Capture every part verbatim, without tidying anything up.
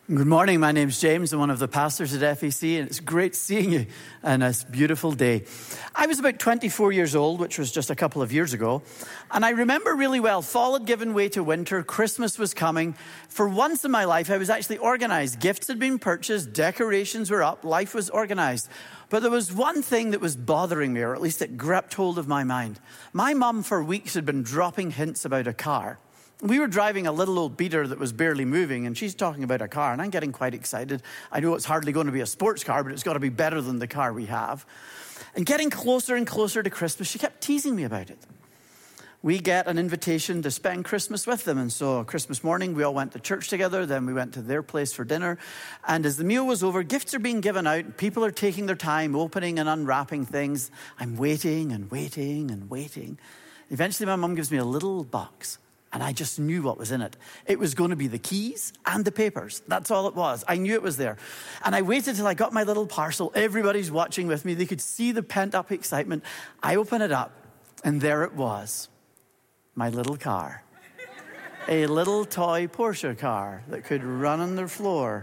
Good morning. My name's James. I'm one of the pastors at F E C, and it's great seeing you on this beautiful day. I was about twenty-four years old, which was just a couple of years ago, and I remember really well, fall had given way to winter, Christmas was coming. For once in my life, I was actually organized. Gifts had been purchased, decorations were up, life was organized. But there was one thing that was bothering me, or at least it gripped hold of my mind. My mum for weeks had been dropping hints about a car. We were driving a little old beater that was barely moving, and she's talking about a car, and I'm getting quite excited. I know it's hardly going to be a sports car, but it's got to be better than the car we have. And getting closer and closer to Christmas, she kept teasing me about it. We get an invitation to spend Christmas with them, and so Christmas morning, we all went to church together, then we went to their place for dinner, and as the meal was over, gifts are being given out, people are taking their time, opening and unwrapping things. I'm waiting and waiting and waiting. Eventually, my mum gives me a little box. And I just knew what was in it. It was going to be the keys and the papers. That's all it was. I knew it was there. And I waited till I got my little parcel. Everybody's watching with me. They could see the pent-up excitement. I open it up, and there it was. My little car. A little toy Porsche car that could run on the floor.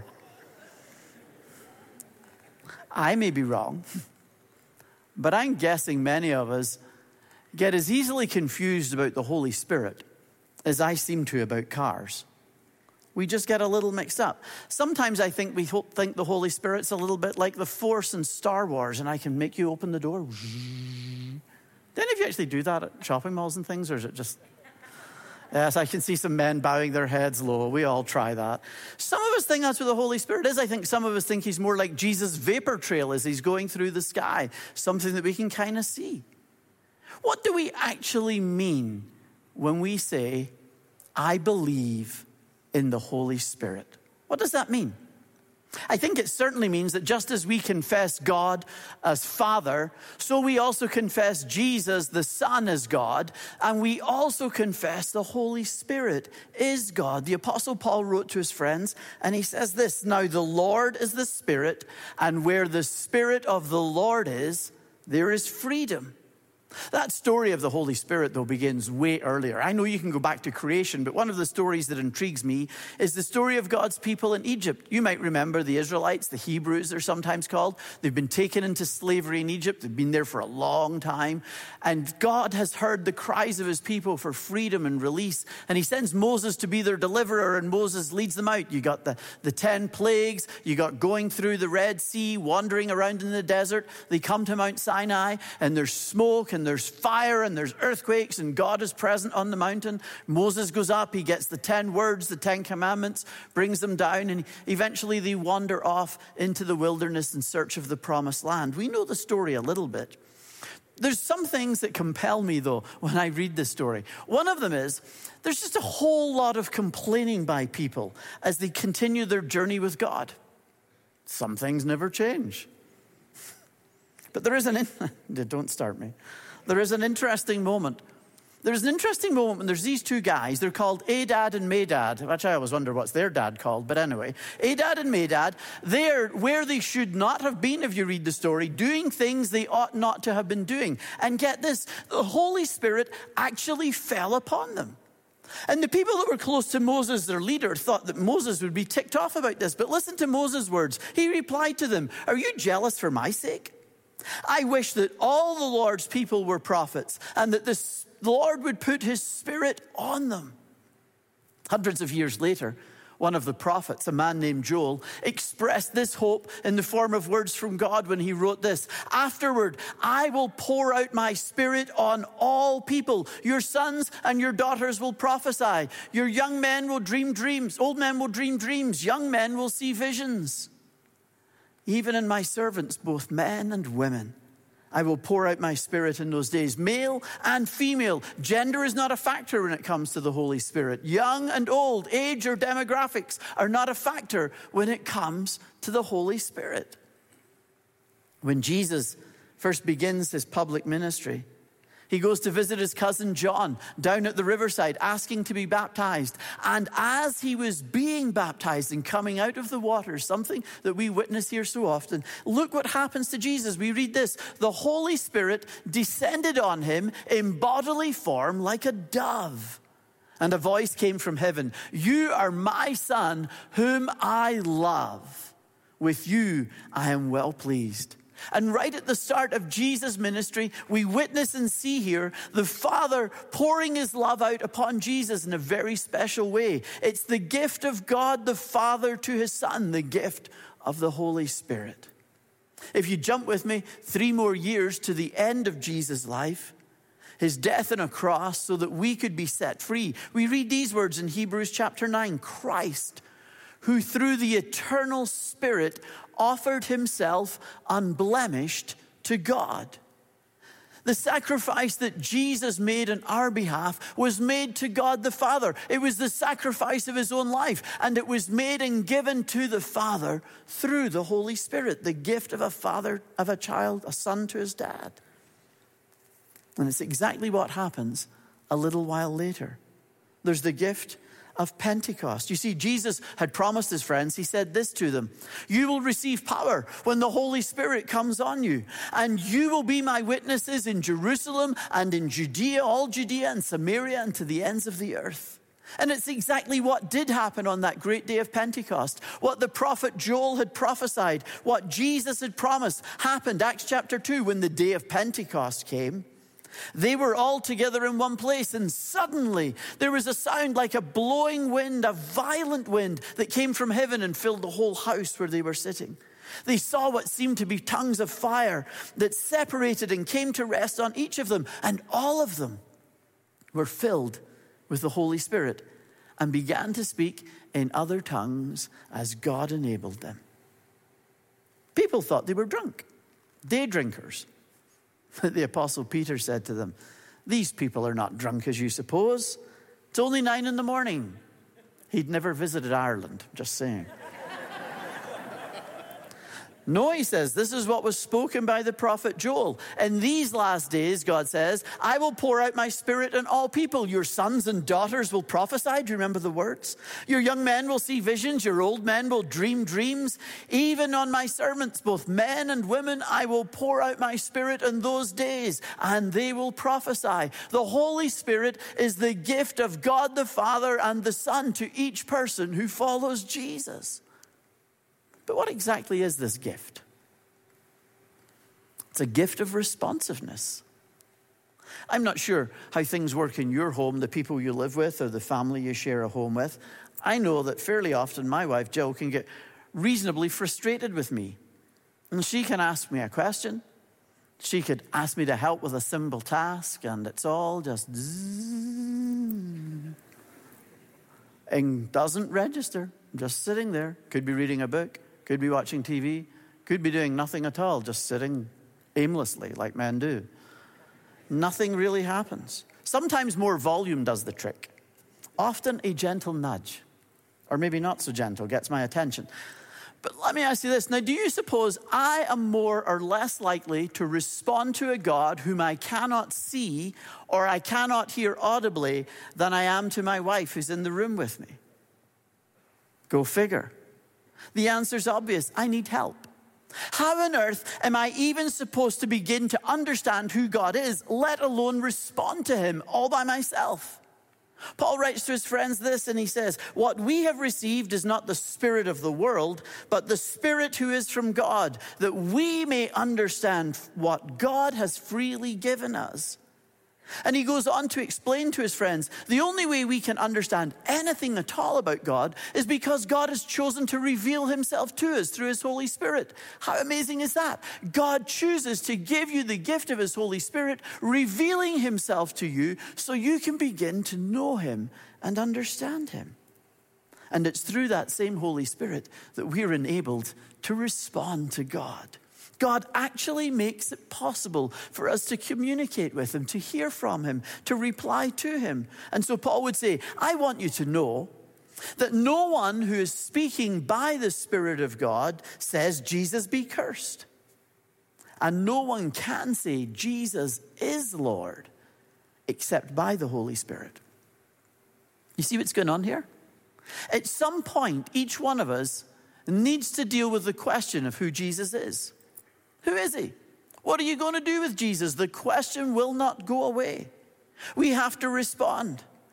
I may be wrong, but I'm guessing many of us get as easily confused about the Holy Spirit as I seem to about cars. We just get a little mixed up. Sometimes I think we think the Holy Spirit's a little bit like the Force in Star Wars, and I can make you open the door. Do any of you actually do that at shopping malls and things, or is it just... Yes, I can see some men bowing their heads low. We all try that. Some of us think that's what the Holy Spirit is. I think some of us think he's more like Jesus' vapor trail as he's going through the sky, something that we can kind of see. What do we actually mean when we say, I believe in the Holy Spirit? What does that mean? I think it certainly means that just as we confess God as Father, so we also confess Jesus, the Son, as God, and we also confess the Holy Spirit is God. The Apostle Paul wrote to his friends, and he says this, now the Lord is the Spirit, and where the Spirit of the Lord is, there is freedom. That story of the Holy Spirit, though, begins way earlier. I know you can go back to creation, but one of the stories that intrigues me is the story of God's people in Egypt. You might remember the Israelites, the Hebrews they're sometimes called. They've been taken into slavery in Egypt. They've been there for a long time. And God has heard the cries of his people for freedom and release. And he sends Moses to be their deliverer, and Moses leads them out. You got the, the ten plagues. You got going through the Red Sea, wandering around in the desert. They come to Mount Sinai, and there's smoke, and there's fire and there's earthquakes and God is present on the mountain. Moses goes up, he gets the ten words, the ten commandments, brings them down, and eventually they wander off into the wilderness in search of the promised land. We know the story a little bit. There's some things that compel me, though, when I read this story. One of them is there's just a whole lot of complaining by people as they continue their journey with God. Some things never change. But there is an... In- Don't start me. There is an interesting moment. There's an interesting moment when there's these two guys. They're called Adad and Medad. Actually, I always wonder what's their dad called. But anyway, Adad and Medad, they're where they should not have been, if you read the story, doing things they ought not to have been doing. And get this, the Holy Spirit actually fell upon them. And the people that were close to Moses, their leader, thought that Moses would be ticked off about this. But listen to Moses' words. He replied to them, are you jealous for my sake? I wish that all the Lord's people were prophets and that the Lord would put his Spirit on them. Hundreds of years later, one of the prophets, a man named Joel, expressed this hope in the form of words from God when he wrote this. Afterward, I will pour out my Spirit on all people. Your sons and your daughters will prophesy. Your young men will dream dreams. Old men will dream dreams. Young men will see visions. Even in my servants, both men and women, I will pour out my Spirit in those days. Male and female. Gender is not a factor when it comes to the Holy Spirit. Young and old, age or demographics are not a factor when it comes to the Holy Spirit. When Jesus first begins his public ministry, he goes to visit his cousin John down at the riverside, asking to be baptized. And as he was being baptized and coming out of the water, something that we witness here so often, look what happens to Jesus. We read this, the Holy Spirit descended on him in bodily form like a dove. And a voice came from heaven, "You are my son, whom I love. With you I am well pleased." And right at the start of Jesus' ministry, we witness and see here the Father pouring his love out upon Jesus in a very special way. It's the gift of God the Father to his Son, the gift of the Holy Spirit. If you jump with me three more years to the end of Jesus' life, his death on a cross so that we could be set free, we read these words in Hebrews chapter nine, "Christ, who through the eternal Spirit offered himself unblemished to God." The sacrifice that Jesus made on our behalf was made to God the Father. It was the sacrifice of his own life, and it was made and given to the Father through the Holy Spirit, the gift of a father, of a child, a son to his dad. And it's exactly what happens a little while later. There's the gift of Pentecost. You see, Jesus had promised his friends, he said this to them, "You will receive power when the Holy Spirit comes on you, and you will be my witnesses in Jerusalem and in Judea, all Judea and Samaria, and to the ends of the earth." And it's exactly what did happen on that great day of Pentecost. What the prophet Joel had prophesied, what Jesus had promised, happened. Acts chapter two, when the day of Pentecost came, they were all together in one place, and suddenly there was a sound like a blowing wind, a violent wind that came from heaven and filled the whole house where they were sitting. They saw what seemed to be tongues of fire that separated and came to rest on each of them, and all of them were filled with the Holy Spirit and began to speak in other tongues as God enabled them. People thought they were drunk, day drinkers. The Apostle Peter said to them, "These people are not drunk as you suppose. It's only nine in the morning." He'd never visited Ireland, just saying. No, he says, this is what was spoken by the prophet Joel. "In these last days," God says, "I will pour out my spirit on all people. Your sons and daughters will prophesy." Do you remember the words? "Your young men will see visions. Your old men will dream dreams. Even on my servants, both men and women, I will pour out my spirit in those days, and they will prophesy." The Holy Spirit is the gift of God the Father and the Son to each person who follows Jesus. But what exactly is this gift? It's a gift of responsiveness. I'm not sure how things work in your home, the people you live with or the family you share a home with. I know that fairly often my wife Jill can get reasonably frustrated with me. And she can ask me a question. She could ask me to help with a simple task, and it's all just zzz, and doesn't register. Just sitting there. Could be reading a book. Could be watching T V, could be doing nothing at all, just sitting aimlessly like men do. Nothing really happens. Sometimes more volume does the trick. Often a gentle nudge, or maybe not so gentle, gets my attention. But let me ask you this. Now, do you suppose I am more or less likely to respond to a God whom I cannot see or I cannot hear audibly than I am to my wife who's in the room with me? Go figure. The answer's obvious. I need help. How on earth am I even supposed to begin to understand who God is, let alone respond to him all by myself? Paul writes to his friends this, and he says, "What we have received is not the spirit of the world, but the Spirit who is from God, that we may understand what God has freely given us." And he goes on to explain to his friends, the only way we can understand anything at all about God is because God has chosen to reveal himself to us through his Holy Spirit. How amazing is that? God chooses to give you the gift of his Holy Spirit, revealing himself to you so you can begin to know him and understand him. And it's through that same Holy Spirit that we're enabled to respond to God. God actually makes it possible for us to communicate with him, to hear from him, to reply to him. And so Paul would say, I want you to know that no one who is speaking by the Spirit of God says, Jesus be cursed. And no one can say Jesus is Lord except by the Holy Spirit. You see what's going on here? At some point, each one of us needs to deal with the question of who Jesus is. Who is he? What are you going to do with Jesus? The question will not go away. We have to respond.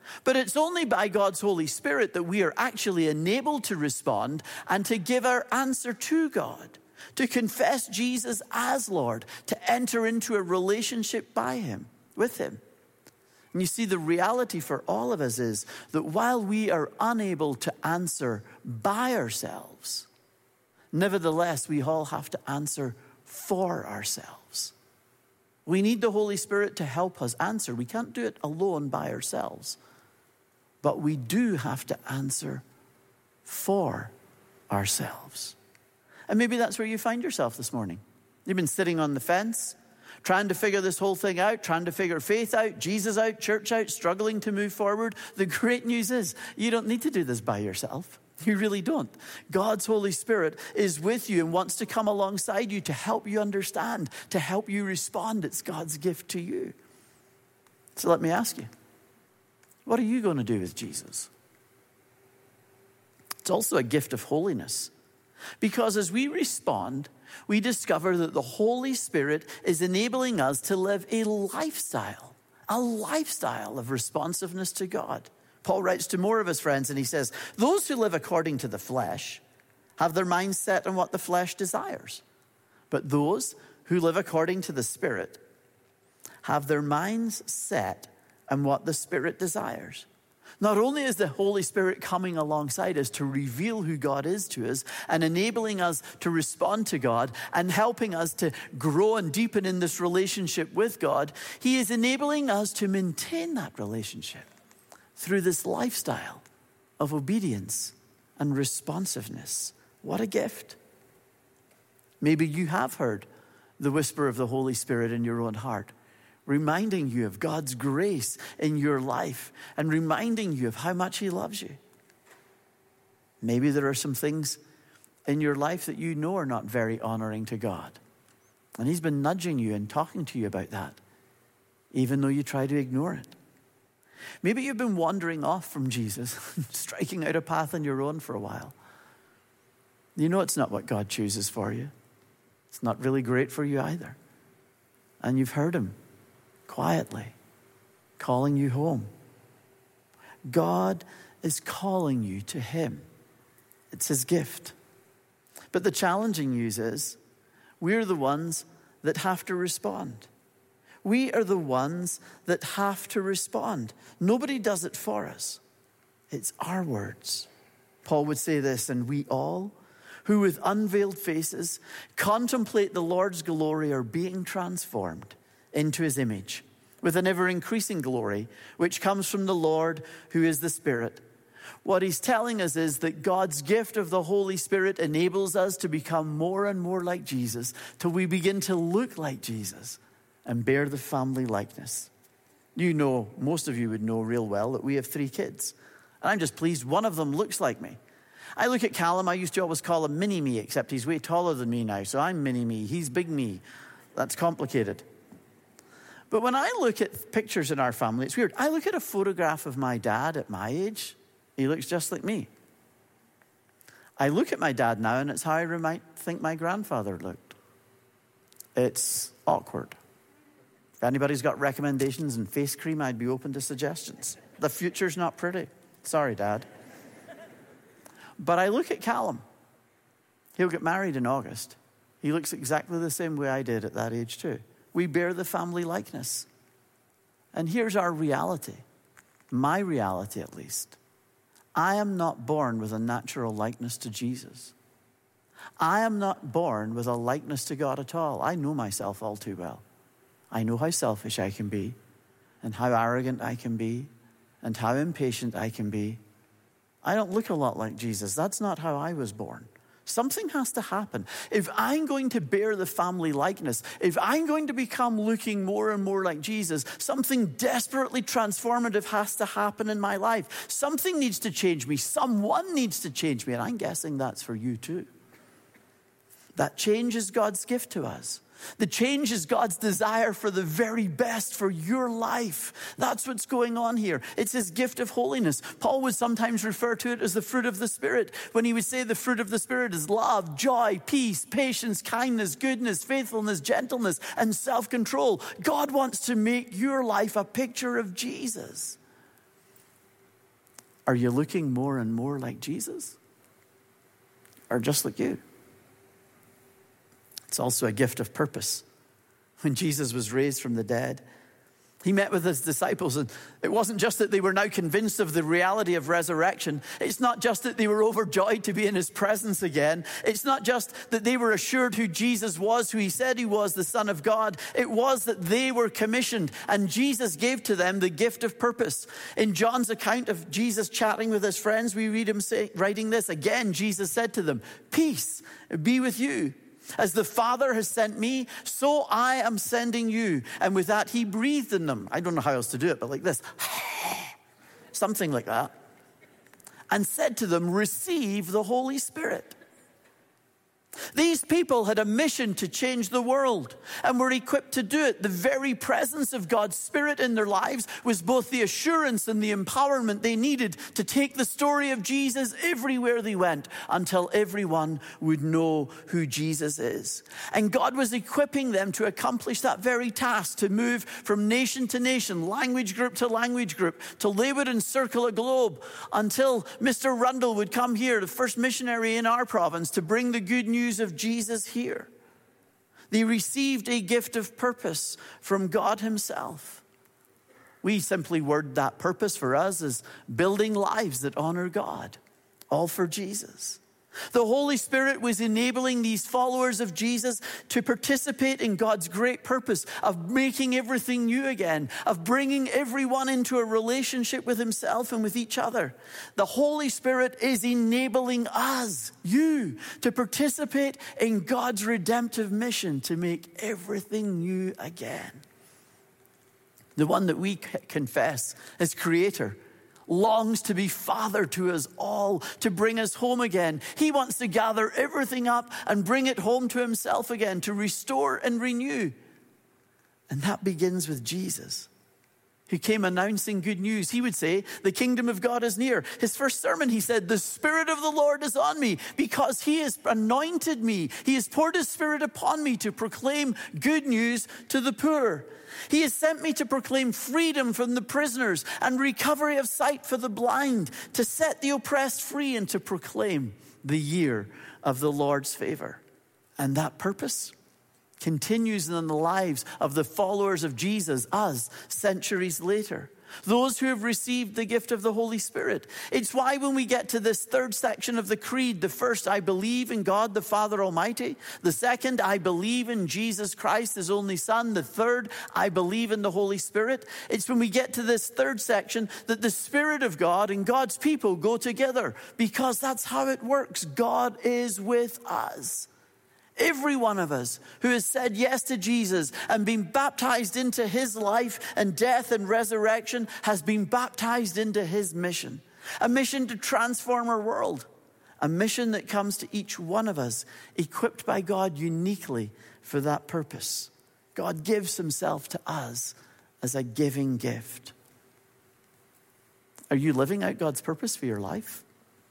But it's only by God's Holy Spirit that we are actually enabled to respond and to give our answer to God, to confess Jesus as Lord, to enter into a relationship by him, with him. And you see, the reality for all of us is that while we are unable to answer by ourselves, nevertheless, we all have to answer for ourselves. We need the Holy Spirit to help us answer. We can't do it alone by ourselves. But we do have to answer for ourselves. And maybe that's where you find yourself this morning. You've been sitting on the fence, trying to figure this whole thing out, trying to figure faith out, Jesus out, church out, struggling to move forward. The great news is you don't need to do this by yourself. You really don't. God's Holy Spirit is with you and wants to come alongside you to help you understand, to help you respond. It's God's gift to you. So let me ask you, what are you going to do with Jesus? It's also a gift of holiness. Because as we respond, we discover that the Holy Spirit is enabling us to live a lifestyle, a lifestyle of responsiveness to God. Paul writes to more of his friends and he says, those who live according to the flesh have their minds set on what the flesh desires. But those who live according to the Spirit have their minds set on what the Spirit desires. Not only is the Holy Spirit coming alongside us to reveal who God is to us and enabling us to respond to God and helping us to grow and deepen in this relationship with God, he is enabling us to maintain that relationship through this lifestyle of obedience and responsiveness. What a gift. Maybe you have heard the whisper of the Holy Spirit in your own heart, reminding you of God's grace in your life and reminding you of how much he loves you. Maybe there are some things in your life that you know are not very honoring to God. And he's been nudging you and talking to you about that, even though you try to ignore it. Maybe you've been wandering off from Jesus, striking out a path on your own for a while. You know it's not what God chooses for you. It's not really great for you either. And you've heard him quietly calling you home. God is calling you to him. It's his gift. But the challenging news is we're the ones that have to respond. We are the ones that have to respond. Nobody does it for us. It's our words. Paul would say this, and we all who with unveiled faces contemplate the Lord's glory are being transformed into his image with an ever-increasing glory, which comes from the Lord who is the Spirit. What he's telling us is that God's gift of the Holy Spirit enables us to become more and more like Jesus till we begin to look like Jesus and bear the family likeness. You know, most of you would know real well that we have three kids. And I'm just pleased one of them looks like me. I look at Callum, I used to always call him mini-me, except he's way taller than me now, so I'm mini-me, he's big-me. That's complicated. But when I look at pictures in our family, it's weird. I look at a photograph of my dad at my age, he looks just like me. I look at my dad now, and it's how I might think my grandfather looked. It's awkward. If anybody's got recommendations in face cream, I'd be open to suggestions. The future's not pretty. Sorry, Dad. But I look at Callum. He'll get married in August. He looks exactly the same way I did at that age too. We bear the family likeness. And here's our reality. My reality, at least. I am not born with a natural likeness to Jesus. I am not born with a likeness to God at all. I know myself all too well. I know how selfish I can be, and how arrogant I can be, and how impatient I can be. I don't look a lot like Jesus. That's not how I was born. Something has to happen. If I'm going to bear the family likeness, if I'm going to become looking more and more like Jesus, something desperately transformative has to happen in my life. Something needs to change me. Someone needs to change me. And I'm guessing that's for you too. That change is God's gift to us. The change is God's desire for the very best for your life. That's what's going on here. It's his gift of holiness. Paul would sometimes refer to it as the fruit of the Spirit, when he would say the fruit of the Spirit is love, joy, peace, patience, kindness, goodness, faithfulness, gentleness, and self-control. God wants to make your life a picture of Jesus. Are you looking more and more like Jesus? Or just like you? It's also a gift of purpose. When Jesus was raised from the dead, he met with his disciples, and it wasn't just that they were now convinced of the reality of resurrection. It's not just that they were overjoyed to be in his presence again. It's not just that they were assured who Jesus was, who he said he was, the Son of God. It was that they were commissioned, and Jesus gave to them the gift of purpose. In John's account of Jesus chatting with his friends, we read him say, writing this. Again, Jesus said to them, "Peace be with you. As the Father has sent me, so I am sending you." And with that, he breathed in them. I don't know how else to do it, but like this. Something like that. And said to them, "Receive the Holy Spirit." These people had a mission to change the world and were equipped to do it. The very presence of God's Spirit in their lives was both the assurance and the empowerment they needed to take the story of Jesus everywhere they went until everyone would know who Jesus is. And God was equipping them to accomplish that very task, to move from nation to nation, language group to language group, till they would encircle a globe, until Mister Rundle would come here, the first missionary in our province, to bring the good news of Jesus here. They received a gift of purpose from God himself. We simply word that purpose for us as building lives that honor God, all for Jesus. The Holy Spirit was enabling these followers of Jesus to participate in God's great purpose of making everything new again, of bringing everyone into a relationship with himself and with each other. The Holy Spirit is enabling us, you, to participate in God's redemptive mission to make everything new again. The one that we confess as Creator longs to be Father to us all, to bring us home again. He wants to gather everything up and bring it home to himself again, to restore and renew. And that begins with Jesus, who came announcing good news. He would say, "The kingdom of God is near." His first sermon, he said, "The Spirit of the Lord is on me because he has anointed me. He has poured his Spirit upon me to proclaim good news to the poor. He has sent me to proclaim freedom from the prisoners and recovery of sight for the blind, to set the oppressed free and to proclaim the year of the Lord's favor." And that purpose continues in the lives of the followers of Jesus, us, centuries later. Those who have received the gift of the Holy Spirit. It's why when we get to this third section of the creed, the first, I believe in God the Father Almighty. The second, I believe in Jesus Christ, his only Son. The third, I believe in the Holy Spirit. It's when we get to this third section that the Spirit of God and God's people go together, because that's how it works. God is with us. Every one of us who has said yes to Jesus and been baptized into his life and death and resurrection has been baptized into his mission. A mission to transform our world. A mission that comes to each one of us, equipped by God uniquely for that purpose. God gives himself to us as a giving gift. Are you living out God's purpose for your life?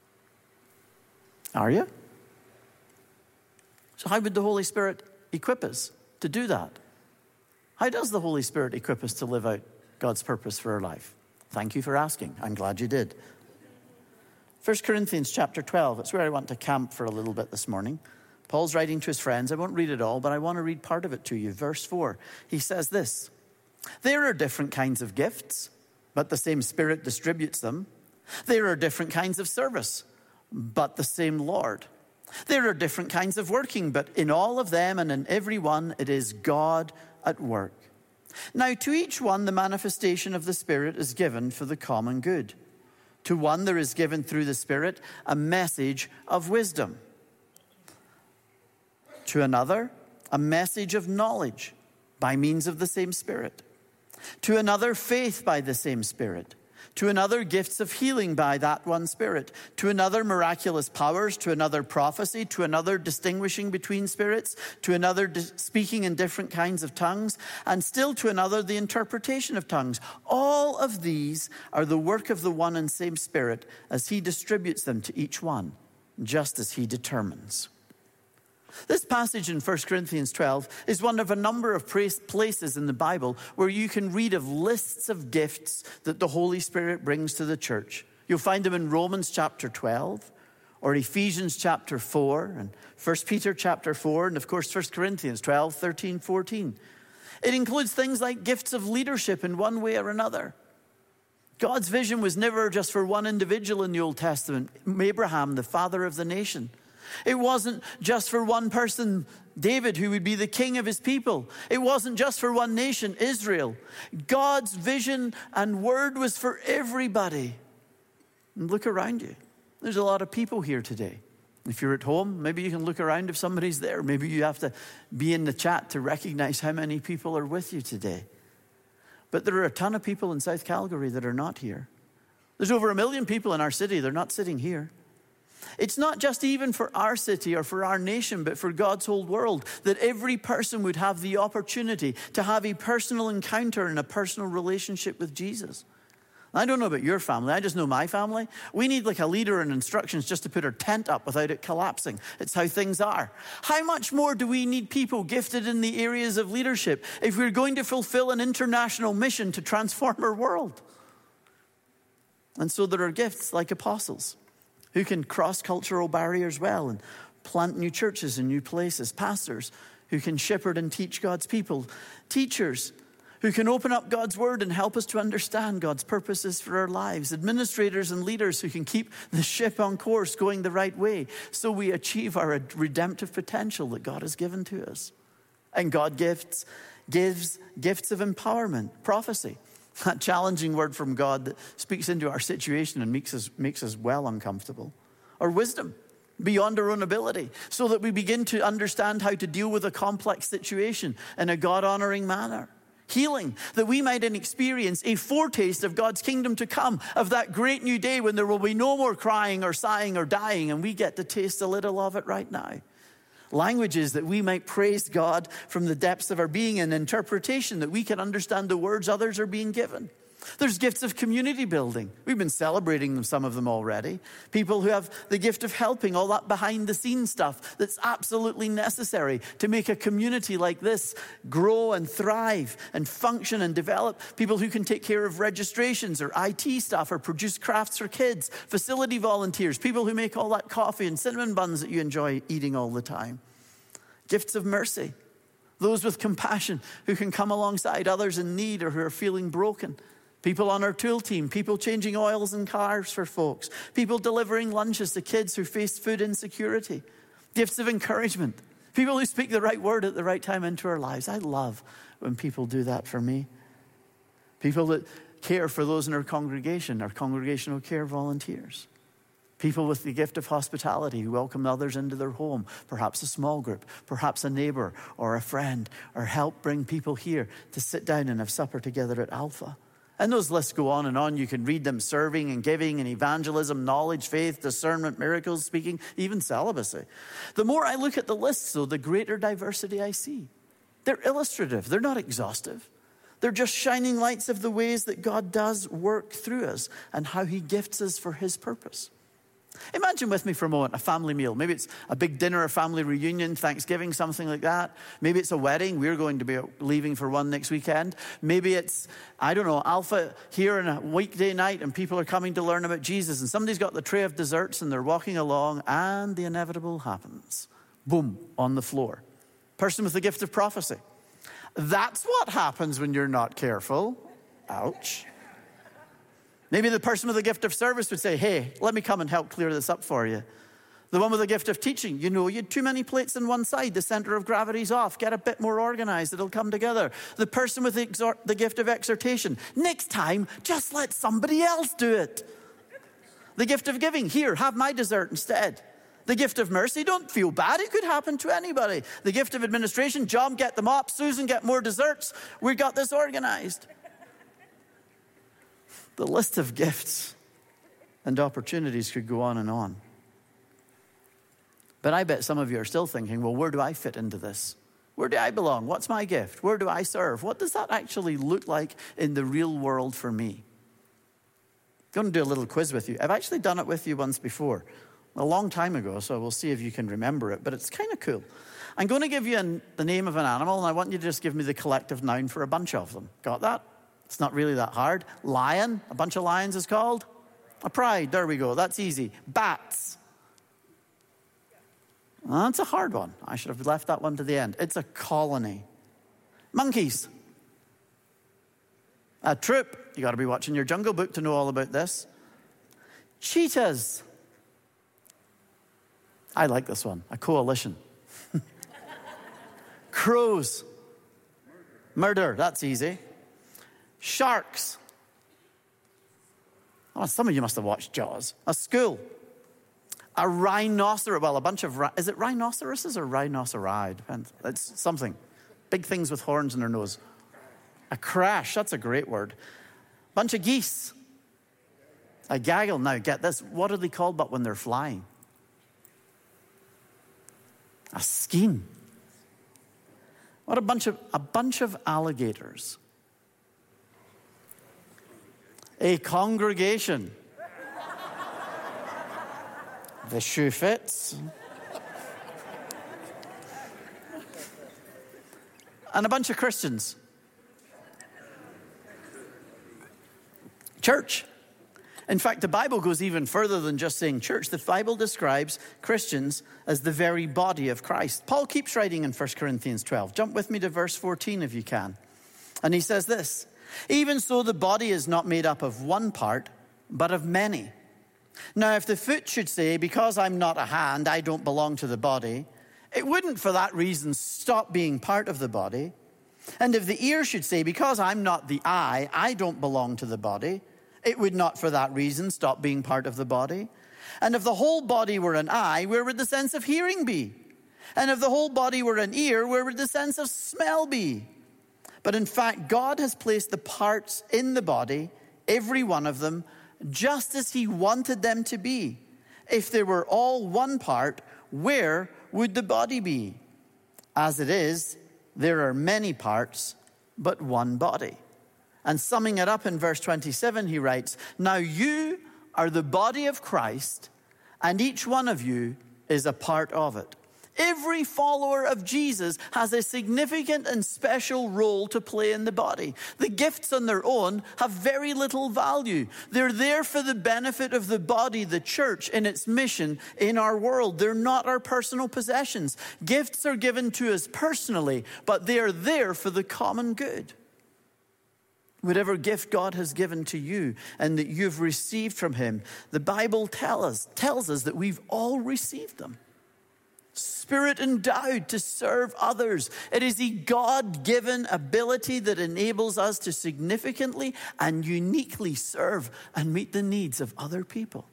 Are you? So how would the Holy Spirit equip us to do that? How does the Holy Spirit equip us to live out God's purpose for our life? Thank you for asking. I'm glad you did. First Corinthians chapter twelve. It's where I want to camp for a little bit this morning. Paul's writing to his friends. I won't read it all, but I want to read part of it to you. Verse four. He says this: "There are different kinds of gifts, but the same Spirit distributes them. There are different kinds of service, but the same Lord. There are different kinds of working, but in all of them and in every one, it is God at work. Now to each one, the manifestation of the Spirit is given for the common good. To one, there is given through the Spirit a message of wisdom. To another, a message of knowledge by means of the same Spirit. To another, faith by the same Spirit. To another, gifts of healing by that one Spirit. To another, miraculous powers. To another, prophecy. To another, distinguishing between spirits. To another, dis- speaking in different kinds of tongues. And still to another, the interpretation of tongues. All of these are the work of the one and same Spirit, as he distributes them to each one, just as he determines." This passage in First Corinthians twelve is one of a number of places in the Bible where you can read of lists of gifts that the Holy Spirit brings to the church. You'll find them in Romans chapter twelve, or Ephesians chapter four, and First Peter chapter four, and of course First Corinthians twelve, thirteen, fourteen. It includes things like gifts of leadership in one way or another. God's vision was never just for one individual in the Old Testament, Abraham, the father of the nation. It wasn't just for one person, David, who would be the king of his people. It wasn't just for one nation, Israel. God's vision and word was for everybody. And look around you. There's a lot of people here today. If you're at home, maybe you can look around if somebody's there. Maybe you have to be in the chat to recognize how many people are with you today. But there are a ton of people in South Calgary that are not here. There's over a million people in our city. They're not sitting here. It's not just even for our city or for our nation, but for God's whole world, that every person would have the opportunity to have a personal encounter and a personal relationship with Jesus. I don't know about your family. I just know my family. We need like a leader and instructions just to put our tent up without it collapsing. It's how things are. How much more do we need people gifted in the areas of leadership if we're going to fulfill an international mission to transform our world? And so there are gifts like apostles who can cross cultural barriers well and plant new churches in new places. Pastors who can shepherd and teach God's people. Teachers who can open up God's word and help us to understand God's purposes for our lives. Administrators and leaders who can keep the ship on course going the right way so we achieve our redemptive potential that God has given to us. And God gifts, gives gifts of empowerment, prophecy. That challenging word from God that speaks into our situation and makes us, makes us well uncomfortable. Or wisdom beyond our own ability so that we begin to understand how to deal with a complex situation in a God-honoring manner. Healing, that we might experience a foretaste of God's kingdom to come, of that great new day when there will be no more crying or sighing or dying, and we get to taste a little of it right now. Languages that we might praise God from the depths of our being, and interpretation that we can understand the words others are being given. There's gifts of community building. We've been celebrating them, some of them already. People who have the gift of helping, all that behind the scenes stuff that's absolutely necessary to make a community like this grow and thrive and function and develop. People who can take care of registrations or I T stuff or produce crafts for kids, facility volunteers, people who make all that coffee and cinnamon buns that you enjoy eating all the time. Gifts of mercy. Those with compassion who can come alongside others in need or who are feeling broken. People on our tool team, people changing oils in cars for folks, people delivering lunches to kids who face food insecurity, gifts of encouragement, people who speak the right word at the right time into our lives. I love when people do that for me. People that care for those in our congregation, our congregational care volunteers. People with the gift of hospitality who welcome others into their home, perhaps a small group, perhaps a neighbor or a friend, or help bring people here to sit down and have supper together at Alpha. And those lists go on and on. You can read them: serving and giving and evangelism, knowledge, faith, discernment, miracles, speaking, even celibacy. The more I look at the lists, though, the greater diversity I see. They're illustrative. They're not exhaustive. They're just shining lights of the ways that God does work through us and how he gifts us for his purpose. Imagine with me for a moment a family meal. Maybe it's a big dinner, a family reunion, Thanksgiving, something like that. Maybe it's a wedding. We're going to be leaving for one next weekend. Maybe it's, I don't know, Alpha here on a weekday night and people are coming to learn about Jesus and somebody's got the tray of desserts and they're walking along and the inevitable happens. Boom, on the floor. Person with the gift of prophecy. That's what happens when you're not careful. Ouch. Maybe the person with the gift of service would say, hey, let me come and help clear this up for you. The one with the gift of teaching, you know, you had too many plates on one side. The center of gravity's off. Get a bit more organized. It'll come together. The person with the, exhort, the gift of exhortation, next time, just let somebody else do it. The gift of giving, here, have my dessert instead. The gift of mercy, don't feel bad. It could happen to anybody. The gift of administration, John, get them up. Susan, get more desserts. We got this organized. The list of gifts and opportunities could go on and on. But I bet some of you are still thinking, well, where do I fit into this? Where do I belong? What's my gift? Where do I serve? What does that actually look like in the real world for me? I'm going to do a little quiz with you. I've actually done it with you once before, a long time ago, so we'll see if you can remember it, but it's kind of cool. I'm going to give you an, the name of an animal, and I want you to just give me the collective noun for a bunch of them. Got that? It's not really that hard. Lion, a bunch of lions is called A pride, there we go, that's easy. Bats. Well, that's a hard one. I should have left that one to the end. It's a colony. Monkeys. A troop. You got to be watching your Jungle Book to know all about this. Cheetahs. I like this one. A coalition. Crows. Murder. That's easy. Sharks. Oh, some of you must have watched Jaws. A school. A rhinoceros. Well, a bunch of... Is it rhinoceroses or rhinoceri? Depends. It's something. Big things with horns in their nose. A crash. That's a great word. Bunch of geese. A gaggle. Now, get this. What are they called but when they're flying? A skein. What a bunch of... A bunch of alligators. A congregation. The shoe fits. And a bunch of Christians. Church. In fact, the Bible goes even further than just saying church. The Bible describes Christians as the very body of Christ. Paul keeps writing in First Corinthians twelve. Jump with me to verse fourteen if you can. And he says this, even so the body is not made up of one part, but of many. Now, if the foot should say, because I'm not a hand, I don't belong to the body, it wouldn't for that reason stop being part of the body. And if the ear should say, because I'm not the eye, I don't belong to the body, it would not for that reason stop being part of the body. And if the whole body were an eye, where would the sense of hearing be? And if the whole body were an ear, where would the sense of smell be? But in fact, God has placed the parts in the body, every one of them, just as he wanted them to be. If they were all one part, where would the body be? As it is, there are many parts, but one body. And summing it up in verse twenty-seven, he writes, now you are the body of Christ, and each one of you is a part of it. Every follower of Jesus has a significant and special role to play in the body. The gifts on their own have very little value. They're there for the benefit of the body, the church, in its mission in our world. They're not our personal possessions. Gifts are given to us personally, but they are there for the common good. Whatever gift God has given to you and that you've received from him, the Bible tell us, tells us that we've all received them. Spirit endowed to serve others. It is a God-given ability that enables us to significantly and uniquely serve and meet the needs of other people.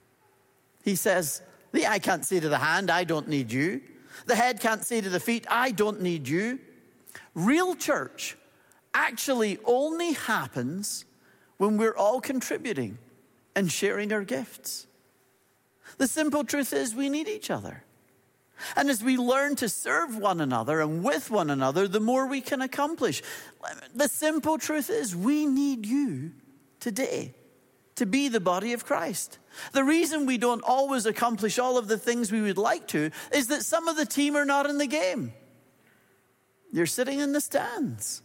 He says, the eye can't say to the hand, I don't need you. The head can't say to the feet, I don't need you. Real church actually only happens when we're all contributing and sharing our gifts. The simple truth is we need each other. And as we learn to serve one another and with one another, the more we can accomplish. The simple truth is we need you today to be the body of Christ. The reason we don't always accomplish all of the things we would like to is that some of the team are not in the game. You're sitting in the stands.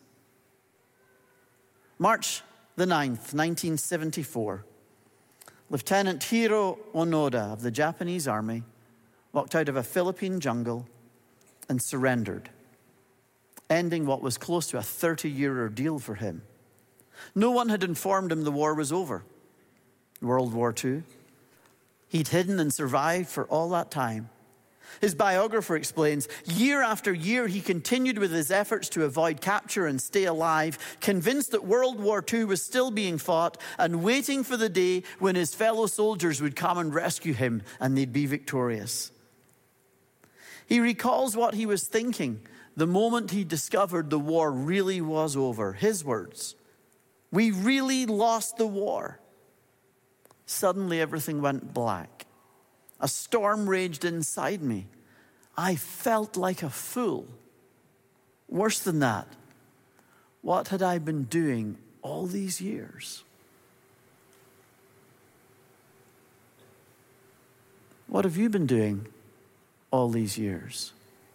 March the ninth, nineteen seventy-four, Lieutenant Hiro Onoda of the Japanese Army walked out of a Philippine jungle and surrendered, ending what was close to a thirty-year ordeal for him. No one had informed him the war was over. World War Two. He'd hidden and survived for all that time. His biographer explains, year after year he continued with his efforts to avoid capture and stay alive, convinced that World War Two was still being fought and waiting for the day when his fellow soldiers would come and rescue him and they'd be victorious. He recalls what he was thinking the moment he discovered the war really was over. His words, we really lost the war. Suddenly everything went black. A storm raged inside me. I felt like a fool. Worse than that, what had I been doing all these years? What have you been doing all these years?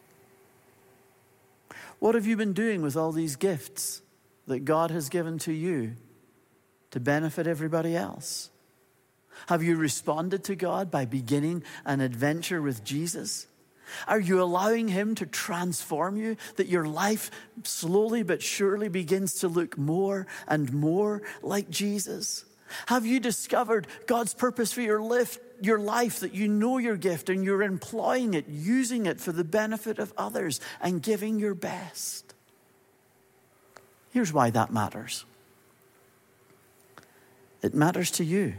What have you been doing with all these gifts that God has given to you to benefit everybody else? Have you responded to God by beginning an adventure with Jesus? Are you allowing him to transform you, that your life slowly but surely begins to look more and more like Jesus? Have you discovered God's purpose for your life, your life, that you know your gift and you're employing it, using it for the benefit of others and giving your best? Here's why that matters. It matters to you.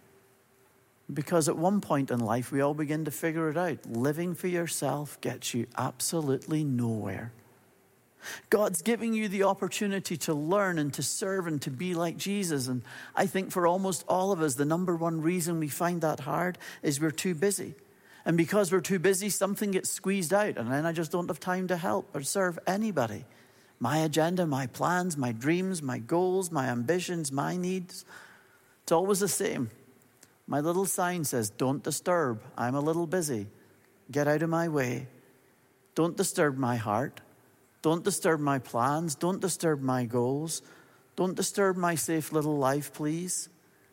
Because at one point in life, we all begin to figure it out. Living for yourself gets you absolutely nowhere. God's giving you the opportunity to learn and to serve and to be like Jesus. And I think for almost all of us, the number one reason we find that hard is we're too busy. And because we're too busy, something gets squeezed out. And then I just don't have time to help or serve anybody. My agenda, my plans, my dreams, my goals, my ambitions, my needs. It's always the same. My little sign says, don't disturb. I'm a little busy. Get out of my way. Don't disturb my heart. Don't disturb my plans. Don't disturb my goals. Don't disturb my safe little life, please.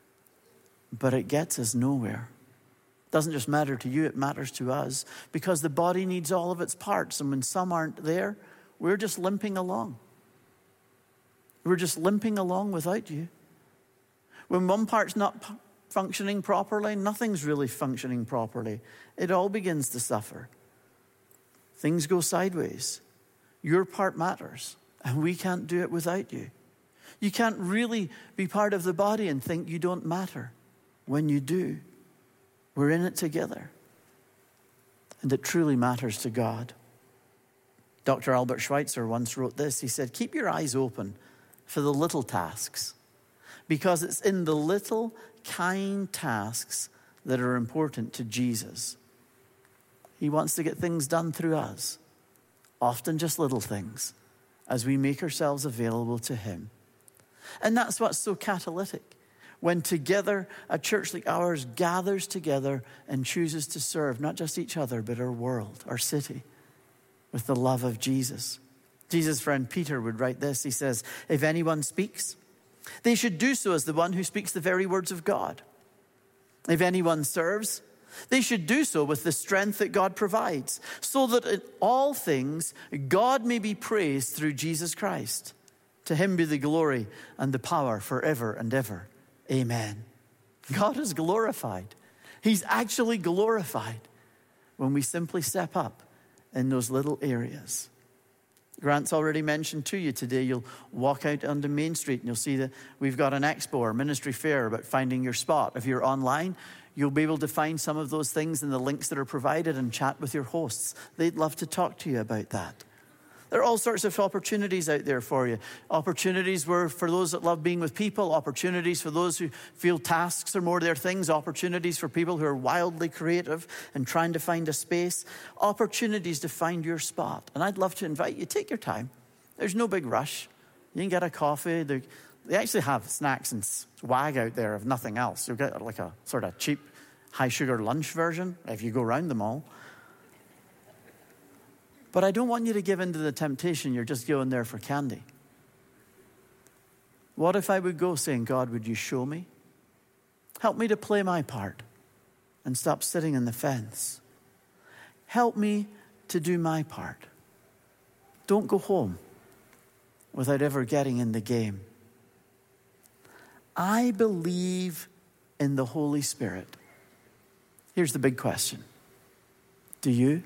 But it gets us nowhere. It doesn't just matter to you, it matters to us. Because the body needs all of its parts. And when some aren't there, we're just limping along. We're just limping along without you. When one part's not functioning properly, nothing's really functioning properly. It all begins to suffer. Things go sideways. Your part matters, and we can't do it without you. You can't really be part of the body and think you don't matter. When you do, we're in it together. And it truly matters to God. Doctor Albert Schweitzer once wrote this. He said, keep your eyes open for the little tasks, because it's in the little kind tasks that are important to Jesus. He wants to get things done through us, often just little things, as we make ourselves available to him. And that's what's so catalytic. When together a church like ours gathers together and chooses to serve not just each other, but our world, our city, with the love of Jesus. Jesus' friend Peter would write this. He says, if anyone speaks, they should do so as the one who speaks the very words of God. If anyone serves, they should do so with the strength that God provides, so that in all things God may be praised through Jesus Christ. To him be the glory and the power forever and ever. Amen. God is glorified. He's actually glorified when we simply step up in those little areas. Grant's already mentioned to you today, you'll walk out onto Main Street and you'll see that we've got an expo or ministry fair about finding your spot. If you're online, you'll be able to find some of those things in the links that are provided and chat with your hosts. They'd love to talk to you about that. There are all sorts of opportunities out there for you. Opportunities were for those that love being with people, opportunities for those who feel tasks are more their things, opportunities for people who are wildly creative and trying to find a space, opportunities to find your spot. And I'd love to invite you, take your time. There's no big rush. You can get a coffee. They, they actually have snacks and swag out there if nothing else. You'll get like a sort of cheap, high sugar lunch version if you go around them all. But I don't want you to give in to the temptation you're just going there for candy. What if I would go saying, God, would you show me? Help me to play my part and stop sitting on the fence. Help me to do my part. Don't go home without ever getting in the game. I believe in the Holy Spirit. Here's the big question. Do you?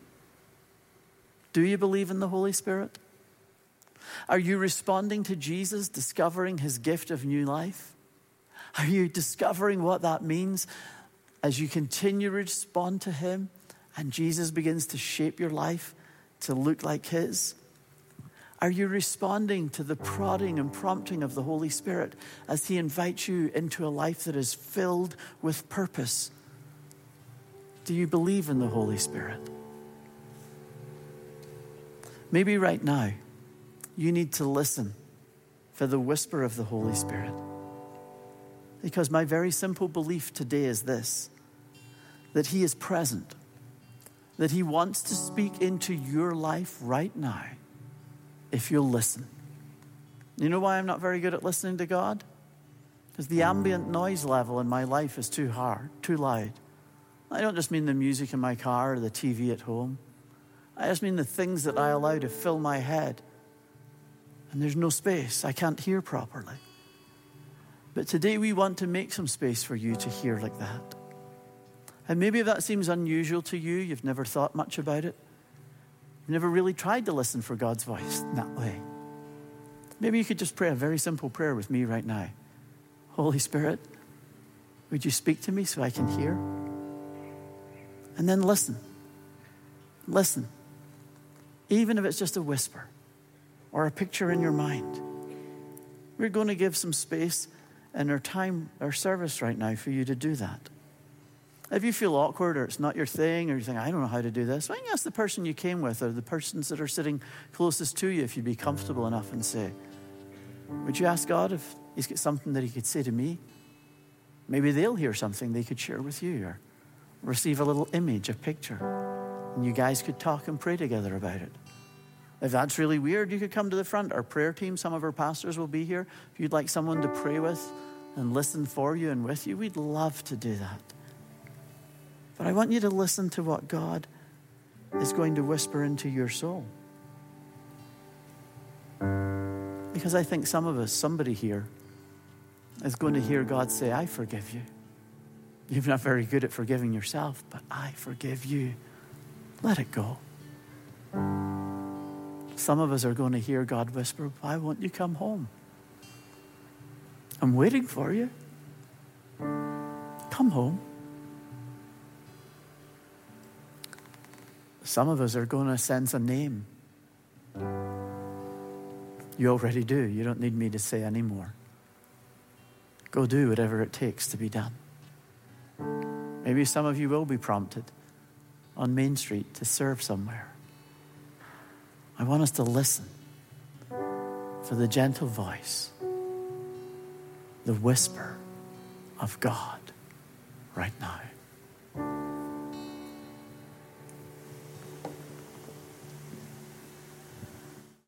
Do you believe in the Holy Spirit? Are you responding to Jesus, discovering his gift of new life? Are you discovering what that means as you continue to respond to him and Jesus begins to shape your life to look like his? Are you responding to the prodding and prompting of the Holy Spirit as he invites you into a life that is filled with purpose? Do you believe in the Holy Spirit? Maybe right now, you need to listen for the whisper of the Holy Spirit. Because my very simple belief today is this, that he is present, that he wants to speak into your life right now, if you'll listen. You know why I'm not very good at listening to God? Because the ambient noise level in my life is too hard, too loud. I don't just mean the music in my car or the T V at home. I just mean the things that I allow to fill my head. And there's no space. I can't hear properly. But today we want to make some space for you to hear like that. And maybe if that seems unusual to you, you've never thought much about it. You've never really tried to listen for God's voice in that way. Maybe you could just pray a very simple prayer with me right now. Holy Spirit, would you speak to me so I can hear? And then listen. Listen. Even if it's just a whisper or a picture in your mind. We're going to give some space in our time, our service right now for you to do that. If you feel awkward or it's not your thing or you think, I don't know how to do this, why don't you ask the person you came with or the persons that are sitting closest to you if you'd be comfortable enough and say, would you ask God if he's got something that he could say to me? Maybe they'll hear something they could share with you or receive a little image, a picture, and you guys could talk and pray together about it. If that's really weird, you could come to the front. Our prayer team, some of our pastors will be here. If you'd like someone to pray with and listen for you and with you, we'd love to do that. But I want you to listen to what God is going to whisper into your soul. Because I think some of us, somebody here, is going to hear God say, I forgive you. You're not very good at forgiving yourself, but I forgive you. Let it go. Some of us are going to hear God whisper, why won't you come home? I'm waiting for you. Come home. Some of us are going to sense a name. You already do. You don't need me to say any more. Go do whatever it takes to be done. Maybe some of you will be prompted on Main Street to serve somewhere. I want us to listen for the gentle voice, the whisper of God right now.